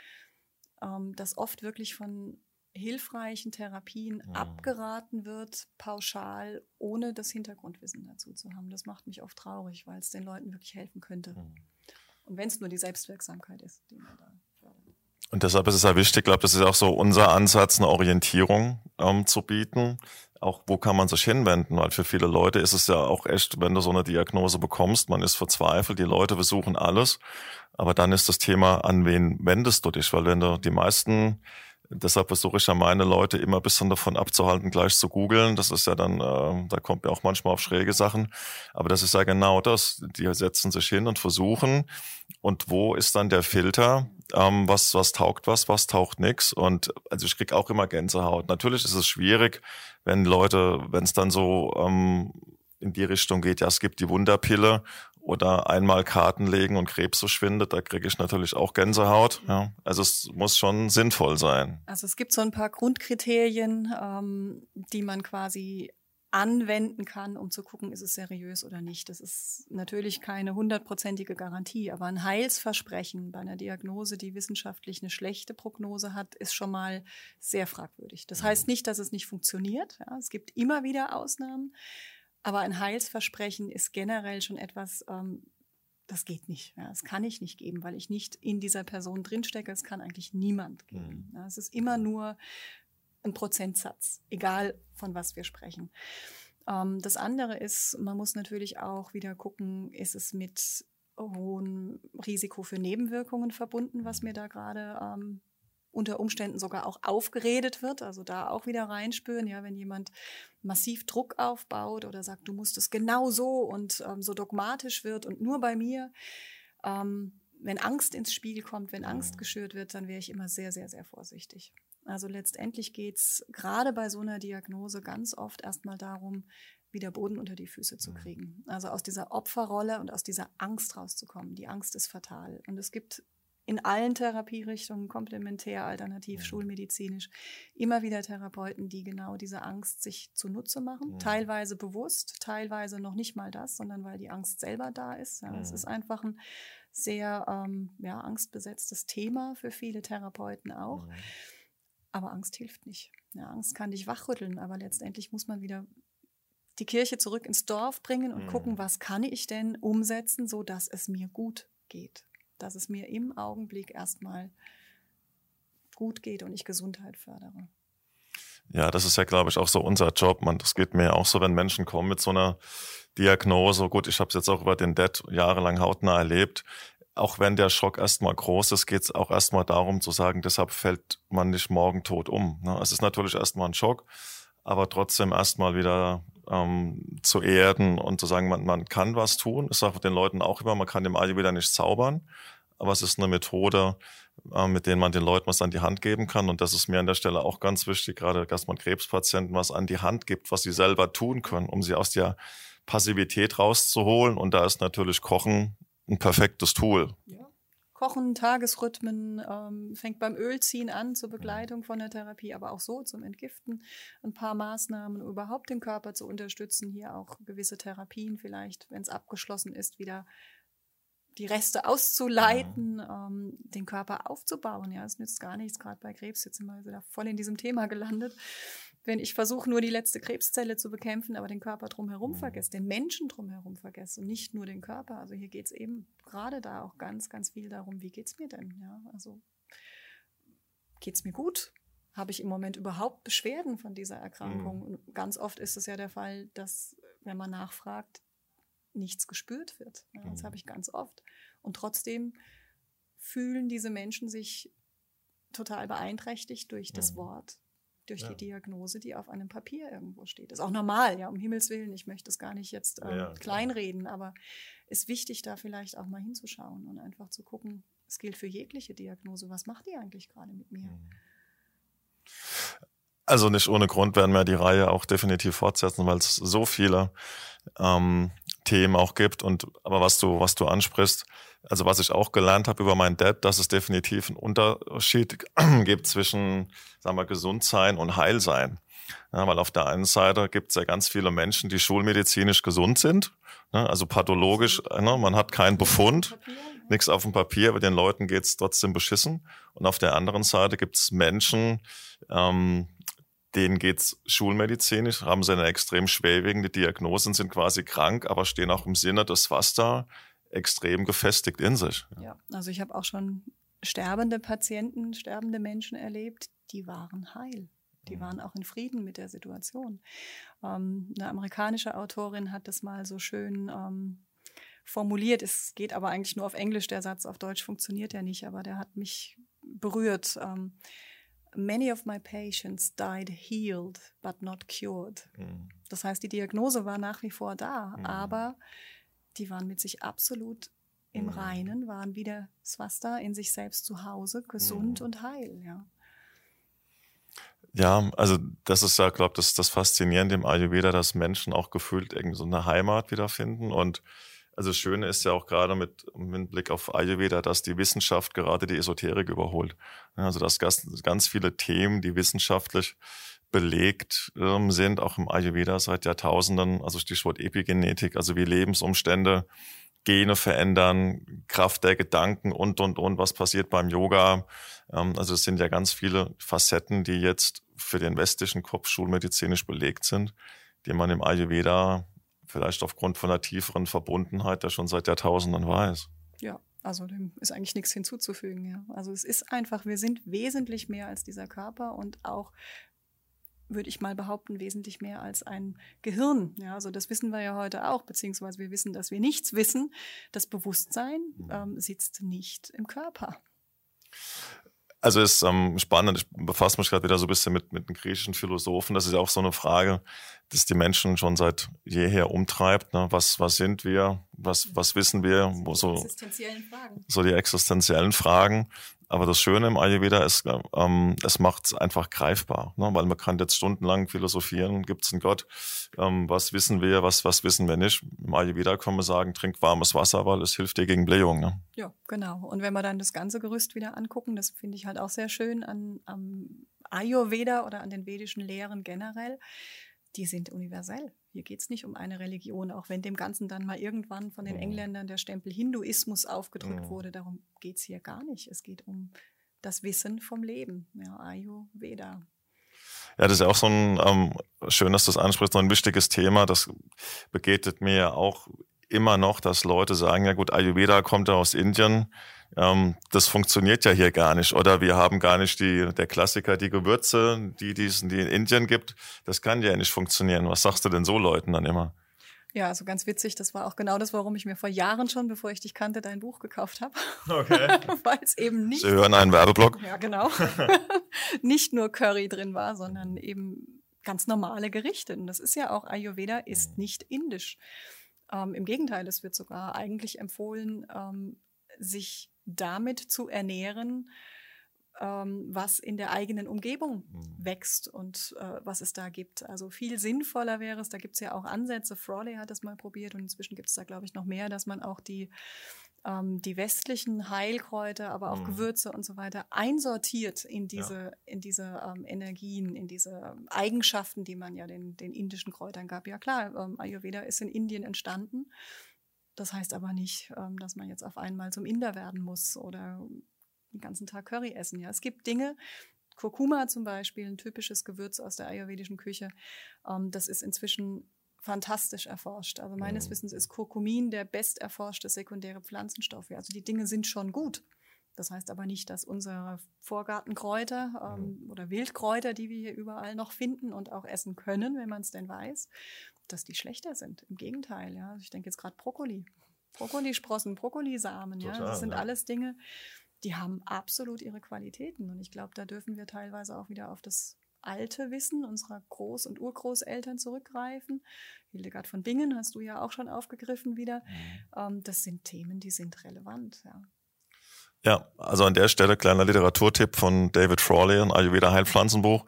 oft wirklich von hilfreichen Therapien abgeraten wird, pauschal, ohne das Hintergrundwissen dazu zu haben. Das macht mich oft traurig, weil es den Leuten wirklich helfen könnte. Und wenn es nur die Selbstwirksamkeit ist, die man da fördert. Und deshalb ist es ja wichtig, ich glaube, das ist auch so unser Ansatz, eine Orientierung zu bieten. Auch wo kann man sich hinwenden? Weil für viele Leute ist es ja auch echt, wenn du so eine Diagnose bekommst, man ist verzweifelt, die Leute versuchen alles. Aber dann ist das Thema, an wen wendest du dich? Weil wenn du die meisten, deshalb versuche ich ja meine Leute immer ein bisschen davon abzuhalten, gleich zu googeln. Das ist ja dann, da kommt mir auch manchmal auf schräge Sachen. Aber das ist ja genau das. Die setzen sich hin und versuchen. Und wo ist dann der Filter? Was taugt was taugt nix? Und also ich krieg auch immer Gänsehaut. Natürlich ist es schwierig, wenn es dann so in die Richtung geht, ja, es gibt die Wunderpille oder einmal Karten legen und Krebs verschwindet, da kriege ich natürlich auch Gänsehaut. Ja. Also es muss schon sinnvoll sein. Also es gibt so ein paar Grundkriterien, die man quasi anwenden kann, um zu gucken, ist es seriös oder nicht. Das ist natürlich keine 100%ige Garantie, aber ein Heilsversprechen bei einer Diagnose, die wissenschaftlich eine schlechte Prognose hat, ist schon mal sehr fragwürdig. Das heißt nicht, dass es nicht funktioniert. Ja, es gibt immer wieder Ausnahmen. Aber ein Heilsversprechen ist generell schon etwas, das geht nicht. Ja, das kann ich nicht geben, weil ich nicht in dieser Person drinstecke. Es kann eigentlich niemand geben. Ja, es ist immer nur ein Prozentsatz, egal von was wir sprechen. Das andere ist, man muss natürlich auch wieder gucken, ist es mit hohem Risiko für Nebenwirkungen verbunden, was mir da gerade unter Umständen sogar auch aufgeredet wird, also da auch wieder reinspüren, ja, wenn jemand massiv Druck aufbaut oder sagt, du musst es genau so und so dogmatisch wird und nur bei mir, wenn Angst ins Spiel kommt, wenn Angst geschürt wird, dann wäre ich immer sehr, sehr, sehr vorsichtig. Also letztendlich geht es gerade bei so einer Diagnose ganz oft erstmal darum, wieder Boden unter die Füße zu kriegen. Also aus dieser Opferrolle und aus dieser Angst rauszukommen. Die Angst ist fatal. Und es gibt in allen Therapierichtungen, komplementär, alternativ, schulmedizinisch, immer wieder Therapeuten, die genau diese Angst sich zunutze machen, teilweise bewusst, teilweise noch nicht mal das, sondern weil die Angst selber da ist. Ja, es ist einfach ein sehr angstbesetztes Thema für viele Therapeuten auch. Aber Angst hilft nicht. Ja, Angst kann dich wachrütteln, aber letztendlich muss man wieder die Kirche zurück ins Dorf bringen und gucken, was kann ich denn umsetzen, sodass es mir gut geht. Dass es mir im Augenblick erstmal gut geht und ich Gesundheit fördere. Ja, das ist ja, glaube ich, auch so unser Job. Das geht mir auch so, wenn Menschen kommen mit so einer Diagnose. Gut, ich habe es jetzt auch über den Dad jahrelang hautnah erlebt. Auch wenn der Schock erstmal groß ist, geht es auch erstmal darum zu sagen, deshalb fällt man nicht morgen tot um. Es ist natürlich erstmal ein Schock, aber trotzdem erstmal wieder zu erden und zu sagen, man kann was tun. Ich sage den Leuten auch immer, man kann dem Ayurveda nicht zaubern, aber es ist eine Methode, mit der man den Leuten was an die Hand geben kann. Und das ist mir an der Stelle auch ganz wichtig, gerade dass man Krebspatienten was an die Hand gibt, was sie selber tun können, um sie aus der Passivität rauszuholen. Und da ist natürlich Kochen ein perfektes Tool. Ja. Kochen, Tagesrhythmen, fängt beim Ölziehen an zur Begleitung von der Therapie, aber auch so zum Entgiften. Ein paar Maßnahmen, um überhaupt den Körper zu unterstützen. Hier auch gewisse Therapien vielleicht, wenn es abgeschlossen ist, wieder die Reste auszuleiten, den Körper aufzubauen. Ja, es nützt gar nichts, gerade bei Krebs, jetzt sind wir also da voll in diesem Thema gelandet. Wenn ich versuche, nur die letzte Krebszelle zu bekämpfen, aber den Körper drumherum vergesse, den Menschen drumherum vergesse und nicht nur den Körper. Also hier geht es eben gerade da auch ganz, ganz viel darum, wie geht es mir denn? Ja, also geht es mir gut? Habe ich im Moment überhaupt Beschwerden von dieser Erkrankung? Und ganz oft ist es ja der Fall, dass, wenn man nachfragt, nichts gespürt wird. Ja, das habe ich ganz oft. Und trotzdem fühlen diese Menschen sich total beeinträchtigt durch das Wort, durch die Diagnose, die auf einem Papier irgendwo steht. Das ist auch normal, ja, um Himmels Willen. Ich möchte das gar nicht jetzt kleinreden, aber es ist wichtig, da vielleicht auch mal hinzuschauen und einfach zu gucken, es gilt für jegliche Diagnose, was macht die eigentlich gerade mit mir? Also nicht ohne Grund werden wir die Reihe auch definitiv fortsetzen, weil es so viele Themen auch gibt. Aber was du ansprichst, also was ich auch gelernt habe über meinen Dad, dass es definitiv einen Unterschied gibt zwischen, sagen wir, gesund sein und heil sein. Ja, weil auf der einen Seite gibt es ja ganz viele Menschen, die schulmedizinisch gesund sind, ne, also pathologisch, ne, man hat keinen Befund, nichts auf dem Papier, aber den Leuten geht es trotzdem beschissen. Und auf der anderen Seite gibt es Menschen, denen geht's schulmedizinisch, haben sie eine extrem schwerwiegende Diagnose und sind quasi krank, aber stehen auch im Sinne des Vasta extrem gefestigt in sich. Ja, also ich habe auch schon sterbende Patienten, sterbende Menschen erlebt, die waren heil. Die waren auch in Frieden mit der Situation. Eine amerikanische Autorin hat das mal so schön formuliert. Es geht aber eigentlich nur auf Englisch, der Satz auf Deutsch funktioniert ja nicht, aber der hat mich berührt. Many of my patients died healed, but not cured. Das heißt, die Diagnose war nach wie vor da, aber die waren mit sich absolut im Reinen, waren wieder Swasta in sich selbst zu Hause, gesund und heil. Ja. Ja, also das ist ja, glaube ich, das Faszinierende im Ayurveda, dass Menschen auch gefühlt irgendwie so eine Heimat wiederfinden. Und also das Schöne ist ja auch gerade mit Blick auf Ayurveda, dass die Wissenschaft gerade die Esoterik überholt. Also dass ganz viele Themen, die wissenschaftlich belegt sind, auch im Ayurveda seit Jahrtausenden, also Stichwort Epigenetik, also wie Lebensumstände Gene verändern, Kraft der Gedanken und, was passiert beim Yoga. Also es sind ja ganz viele Facetten, die jetzt für den westlichen Kopf schulmedizinisch belegt sind, die man im Ayurveda vielleicht aufgrund von einer tieferen Verbundenheit, der schon seit Jahrtausenden weiß. Ja, also dem ist eigentlich nichts hinzuzufügen. Ja. Also es ist einfach, wir sind wesentlich mehr als dieser Körper und auch, würde ich mal behaupten, wesentlich mehr als ein Gehirn. Ja, also das wissen wir ja heute auch, beziehungsweise wir wissen, dass wir nichts wissen. Das Bewusstsein sitzt nicht im Körper. Also ist spannend, ich befasse mich gerade wieder so ein bisschen mit den griechischen Philosophen. Das ist ja auch so eine Frage, dass die Menschen schon seit jeher umtreibt. Ne? Was sind wir? Was wissen wir? Die existenziellen Fragen. So die existenziellen Fragen. Aber das Schöne im Ayurveda ist, es macht es einfach greifbar, ne? Weil man kann jetzt stundenlang philosophieren, gibt es einen Gott, was wissen wir, was wissen wir nicht. Im Ayurveda können wir sagen, trink warmes Wasser, weil es hilft dir gegen Blähung. Ne? Ja, genau. Und wenn wir dann das ganze Gerüst wieder angucken, das finde ich halt auch sehr schön am Ayurveda oder an den vedischen Lehren generell, die sind universell. Hier geht es nicht um eine Religion, auch wenn dem Ganzen dann mal irgendwann von den Engländern der Stempel Hinduismus aufgedrückt wurde. Darum geht es hier gar nicht. Es geht um das Wissen vom Leben, ja, Ayurveda. Ja, das ist ja auch so ein, schön, dass du das ansprichst, so ein wichtiges Thema. Das begegnet mir ja auch immer noch, dass Leute sagen, ja gut, Ayurveda kommt ja aus Indien, das funktioniert ja hier gar nicht. Oder wir haben gar nicht der Klassiker, die Gewürze, die in Indien gibt, das kann ja nicht funktionieren. Was sagst du denn so Leuten dann immer? Ja, also ganz witzig, das war auch genau das, warum ich mir vor Jahren schon, bevor ich dich kannte, dein Buch gekauft habe. Okay. Weil es eben nicht... Sie hören einen Werbeblock? Ja, genau. Nicht nur Curry drin war, sondern eben ganz normale Gerichte. Und das ist ja auch, Ayurveda ist nicht indisch. Im Gegenteil, es wird sogar eigentlich empfohlen, sich damit zu ernähren, was in der eigenen Umgebung wächst und was es da gibt. Also viel sinnvoller wäre es, da gibt es ja auch Ansätze, Frawley hat das mal probiert und inzwischen gibt es da, glaube ich, noch mehr, dass man auch die westlichen Heilkräuter, aber auch Gewürze und so weiter einsortiert in diese Energien, in diese Eigenschaften, die man ja den indischen Kräutern gab. Ja klar, Ayurveda ist in Indien entstanden. Das heißt aber nicht, dass man jetzt auf einmal zum Inder werden muss oder den ganzen Tag Curry essen. Ja, es gibt Dinge, Kurkuma zum Beispiel, ein typisches Gewürz aus der ayurvedischen Küche, das ist inzwischen fantastisch erforscht. Also meines Wissens ist Kurkumin der best erforschte sekundäre Pflanzenstoff. Also die Dinge sind schon gut. Das heißt aber nicht, dass unsere Vorgartenkräuter oder Wildkräuter, die wir hier überall noch finden und auch essen können, wenn man es denn weiß, dass die schlechter sind. Im Gegenteil. Ja. Ich denke jetzt gerade Brokkolisprossen, Brokkolisamen. Ja. Das sind alles Dinge, die haben absolut ihre Qualitäten. Und ich glaube, da dürfen wir teilweise auch wieder auf das alte Wissen unserer Groß- und Urgroßeltern zurückgreifen. Hildegard von Bingen hast du ja auch schon aufgegriffen wieder. Das sind Themen, die sind relevant. Ja. Ja, also an der Stelle kleiner Literaturtipp von David Frawley, ein Ayurveda Heilpflanzenbuch.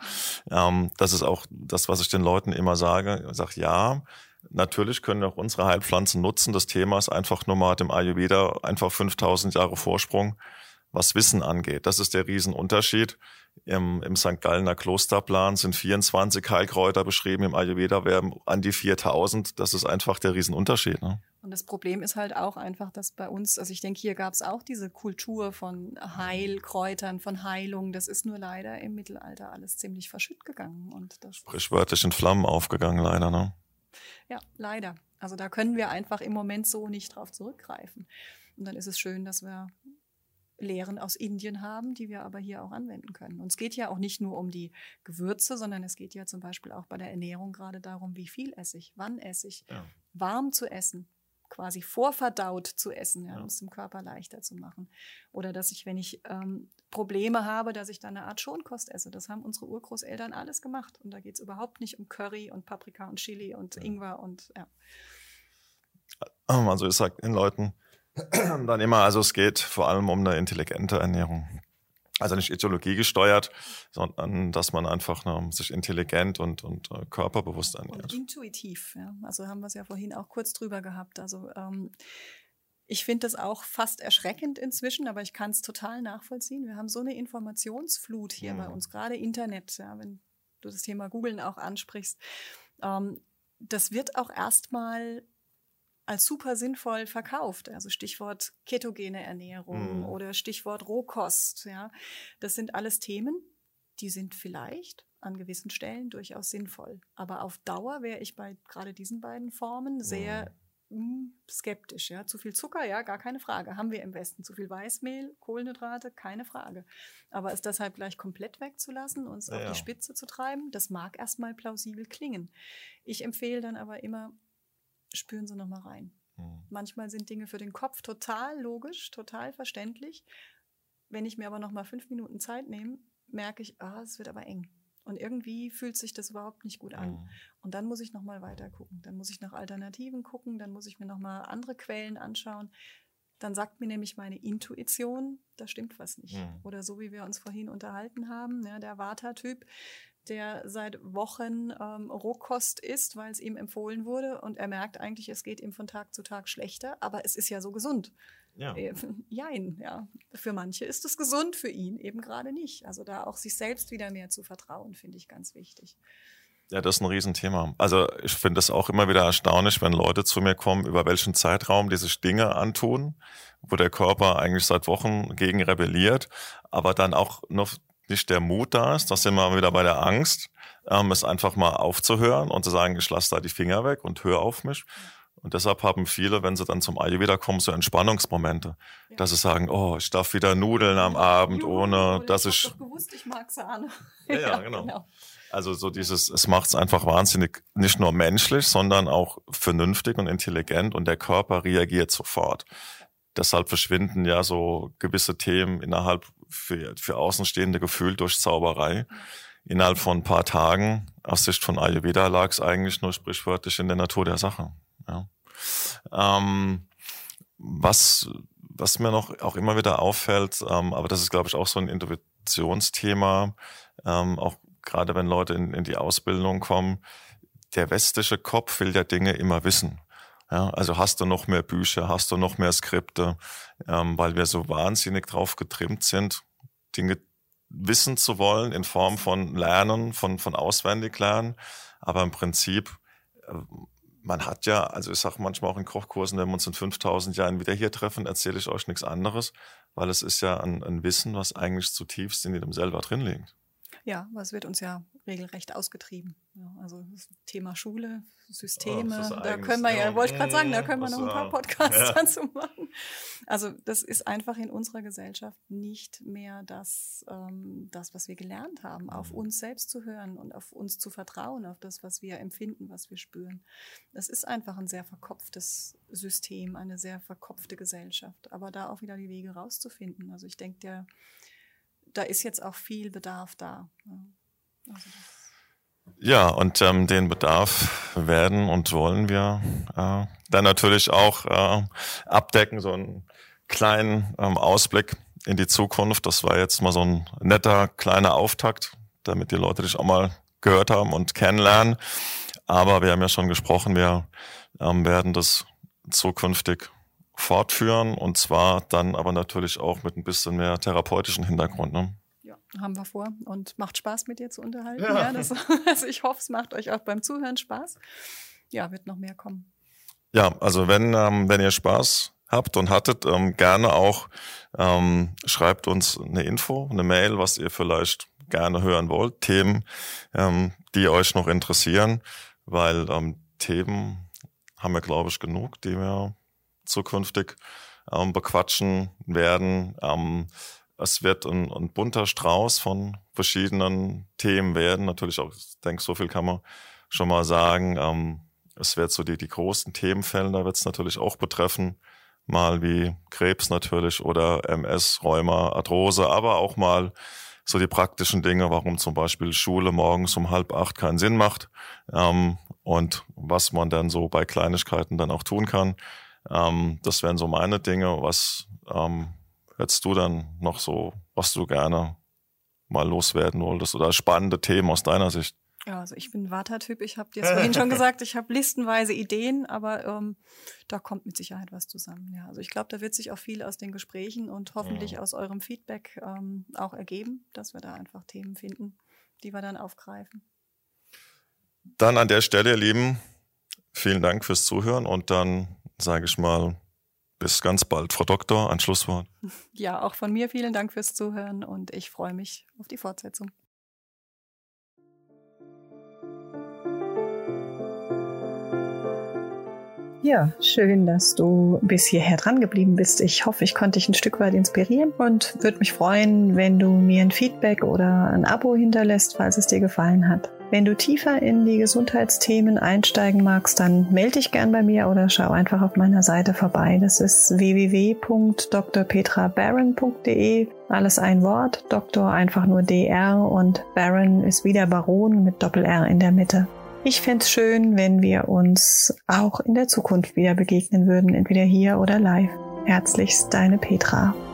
Das ist auch das, was ich den Leuten immer sage. Ich sage, ja, natürlich können wir auch unsere Heilpflanzen nutzen. Das Thema ist einfach nur mal dem Ayurveda einfach 5000 Jahre Vorsprung, was Wissen angeht. Das ist der Riesenunterschied. Im St. Gallener Klosterplan sind 24 Heilkräuter beschrieben, im Ayurveda werden an die 4000. Das ist einfach der Riesenunterschied. Ne? Und das Problem ist halt auch einfach, dass bei uns, also ich denke, hier gab es auch diese Kultur von Heilkräutern, von Heilung. Das ist nur leider im Mittelalter alles ziemlich verschütt gegangen. Und das sprichwörtlich in Flammen aufgegangen, leider. Ne? Ja, leider. Also da können wir einfach im Moment so nicht drauf zurückgreifen. Und dann ist es schön, dass wir Lehren aus Indien haben, die wir aber hier auch anwenden können. Und es geht ja auch nicht nur um die Gewürze, sondern es geht ja zum Beispiel auch bei der Ernährung gerade darum, wie viel esse ich, wann esse ich, warm zu essen, quasi vorverdaut zu essen, um es dem Körper leichter zu machen. Oder dass ich, wenn ich Probleme habe, dass ich dann eine Art Schonkost esse. Das haben unsere Urgroßeltern alles gemacht. Und da geht es überhaupt nicht um Curry und Paprika und Chili und Ingwer und Also ich sage den Leuten dann immer, also es geht vor allem um eine intelligente Ernährung. Also nicht Ideologie gesteuert, sondern dass man einfach sich intelligent und körperbewusst ernährt. Und intuitiv, ja. Also haben wir es ja vorhin auch kurz drüber gehabt. Also ich finde das auch fast erschreckend inzwischen, aber ich kann es total nachvollziehen. Wir haben so eine Informationsflut hier bei uns, gerade Internet, ja, wenn du das Thema Googlen auch ansprichst. Das wird auch erstmal als super sinnvoll verkauft. Also Stichwort ketogene Ernährung oder Stichwort Rohkost. Ja. Das sind alles Themen, die sind vielleicht an gewissen Stellen durchaus sinnvoll. Aber auf Dauer wäre ich bei gerade diesen beiden Formen sehr skeptisch. Ja. Zu viel Zucker, ja, gar keine Frage. Haben wir im Westen. Zu viel Weißmehl, Kohlenhydrate, keine Frage. Aber es deshalb gleich komplett wegzulassen, uns auf die Spitze zu treiben, das mag erstmal plausibel klingen. Ich empfehle dann aber immer, spüren Sie noch mal rein. Manchmal sind Dinge für den Kopf total logisch, total verständlich. Wenn ich mir aber noch mal 5 Minuten Zeit nehme, merke ich, es wird aber eng. Und irgendwie fühlt sich das überhaupt nicht gut an. Und dann muss ich noch mal weiter gucken. Dann muss ich nach Alternativen gucken. Dann muss ich mir noch mal andere Quellen anschauen. dann sagt mir nämlich meine Intuition, da stimmt was nicht. Mhm. Oder so, wie wir uns vorhin unterhalten haben, ja, der Vata-Typ, der seit Wochen Rohkost isst, weil es ihm empfohlen wurde und er merkt eigentlich, es geht ihm von Tag zu Tag schlechter, aber es ist ja so gesund. Ja. Jein, ja. Für manche ist es gesund, für ihn eben gerade nicht. Also da auch sich selbst wieder mehr zu vertrauen, finde ich ganz wichtig. Ja, das ist ein Riesenthema. Also ich finde es auch immer wieder erstaunlich, wenn Leute zu mir kommen, über welchen Zeitraum die sich Dinge antun, wo der Körper eigentlich seit Wochen gegen rebelliert, aber dann auch noch nicht der Mut da ist, das sind wir wieder bei der Angst, es einfach mal aufzuhören und zu sagen, ich lasse da die Finger weg und höre auf mich. Und deshalb haben viele, wenn sie dann zum Ayurveda kommen, so Entspannungsmomente, dass sie sagen, oh, ich darf wieder Nudeln am Abend, ohne dass ich... Ich hab doch gewusst, ich mag Sahne. Ja, genau. Also so dieses, es macht es einfach wahnsinnig, nicht nur menschlich, sondern auch vernünftig und intelligent und der Körper reagiert sofort. Deshalb verschwinden ja so gewisse Themen innerhalb für Außenstehende gefühlt durch Zauberei. Innerhalb von ein paar Tagen, aus Sicht von Ayurveda, lag es eigentlich nur sprichwörtlich in der Natur der Sache. Ja. Was mir noch auch immer wieder auffällt, aber das ist, glaube ich, auch so ein Intuitionsthema, auch gerade wenn Leute in die Ausbildung kommen, der westliche Kopf will ja Dinge immer wissen. Ja, also hast du noch mehr Bücher, hast du noch mehr Skripte, weil wir so wahnsinnig drauf getrimmt sind, Dinge wissen zu wollen in Form von Lernen, von auswendig lernen. Aber im Prinzip, man hat ja, also ich sage manchmal auch in Kochkursen, wenn wir uns in 5000 Jahren wieder hier treffen, erzähle ich euch nichts anderes, weil es ist ja ein Wissen, was eigentlich zutiefst in jedem selber drin liegt. Ja, aber es wird uns ja regelrecht ausgetrieben. Ja, also das Thema Schule, Systeme, da können wir ja, wollte ich gerade sagen, da können wir noch ein paar Podcasts dazu machen. Also das ist einfach in unserer Gesellschaft nicht mehr das, was wir gelernt haben, auf uns selbst zu hören und auf uns zu vertrauen, auf das, was wir empfinden, was wir spüren. Das ist einfach ein sehr verkopftes System, eine sehr verkopfte Gesellschaft. Aber da auch wieder die Wege rauszufinden. Also ich denke, da ist jetzt auch viel Bedarf da. Also ja, und den Bedarf werden und wollen wir dann natürlich auch abdecken, so einen kleinen Ausblick in die Zukunft. Das war jetzt mal so ein netter kleiner Auftakt, damit die Leute dich auch mal gehört haben und kennenlernen. Aber wir haben ja schon gesprochen, wir werden das zukünftig fortführen und zwar dann aber natürlich auch mit ein bisschen mehr therapeutischen Hintergrund. Ne? Ja, haben wir vor und macht Spaß mit dir zu unterhalten. Ja. Also ich hoffe, es macht euch auch beim Zuhören Spaß. Ja, wird noch mehr kommen. Ja, also wenn ihr Spaß habt und hattet, gerne auch schreibt uns eine Info, eine Mail, was ihr vielleicht gerne hören wollt, Themen, die euch noch interessieren, weil Themen haben wir, glaube ich, genug, die wir zukünftig bequatschen werden. Es wird ein bunter Strauß von verschiedenen Themen werden. Natürlich auch, ich denke, so viel kann man schon mal sagen. Es wird so die großen Themenfelder wird es natürlich auch betreffen. Mal wie Krebs natürlich oder MS, Rheuma, Arthrose, aber auch mal so die praktischen Dinge, warum zum Beispiel Schule morgens um 7:30 keinen Sinn macht und was man dann so bei Kleinigkeiten dann auch tun kann. Das wären so meine Dinge. Was hättest du dann noch so, was du gerne mal loswerden wolltest oder spannende Themen aus deiner Sicht? Ja, also ich bin Vata-Typ. Ich habe dir vorhin schon gesagt, ich habe listenweise Ideen, aber da kommt mit Sicherheit was zusammen. Ja, also ich glaube, da wird sich auch viel aus den Gesprächen und hoffentlich aus eurem Feedback auch ergeben, dass wir da einfach Themen finden, die wir dann aufgreifen. Dann an der Stelle, ihr Lieben, vielen Dank fürs Zuhören und dann sage ich mal, bis ganz bald. Frau Doktor, ein Schlusswort. Ja, auch von mir vielen Dank fürs Zuhören und ich freue mich auf die Fortsetzung. Ja, schön, dass du bis hierher dran geblieben bist. Ich hoffe, ich konnte dich ein Stück weit inspirieren und würde mich freuen, wenn du mir ein Feedback oder ein Abo hinterlässt, falls es dir gefallen hat. Wenn du tiefer in die Gesundheitsthemen einsteigen magst, dann melde dich gern bei mir oder schau einfach auf meiner Seite vorbei. Das ist www.drpetrabaron.de. Alles ein Wort, Doktor einfach nur DR und Baron ist wieder Baron mit Doppel-R in der Mitte. Ich fände es schön, wenn wir uns auch in der Zukunft wieder begegnen würden, entweder hier oder live. Herzlichst, deine Petra.